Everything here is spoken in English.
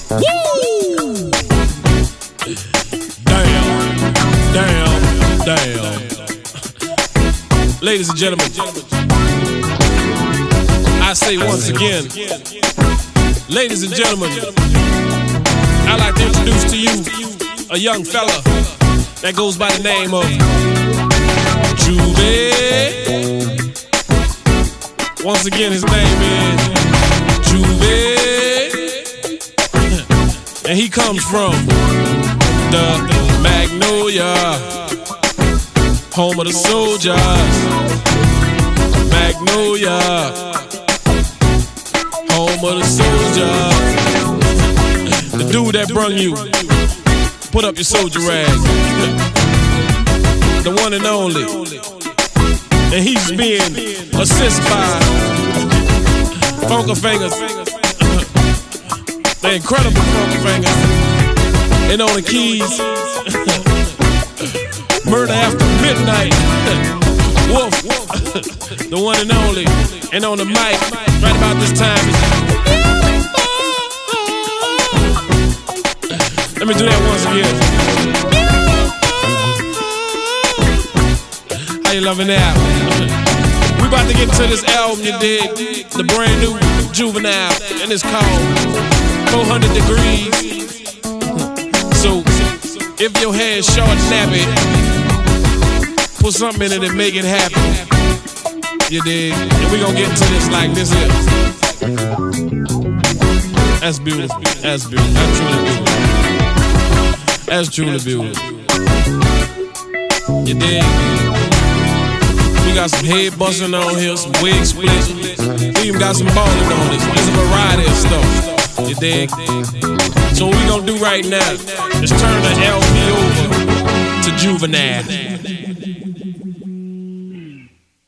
Woo! Damn. Ladies and gentlemen, I say once again, ladies and gentlemen, I'd like to introduce to you a young fella that goes by the name of Juve. Once again, his name is Juve, and he comes from the Magnolia, home of the soldiers. Magnolia, home of the soldiers. The dude that brung you, put up your soldier rag. The one and only. And he's being assisted by Funky Fingers. The incredible Funky Fingers. And on the keys, Murder After Midnight, Wolf, the one and only. And on the mic, right about this time, let me do that once again. How you loving that? We about to get to this album, you dig? The brand new Juvenile, and it's called 400 Degrees. So, if your hair's short and nappy, put something in it and make it happen. You dig? And we gonna get into this like this here. That's beautiful. That's beautiful. That's truly beautiful. That's truly beautiful. You dig? We got some head busting on here, some wig splits. We even got some balling on this. There's a variety of stuff. You dig? So what we gonna do right now is turn the LP over to Juvenile.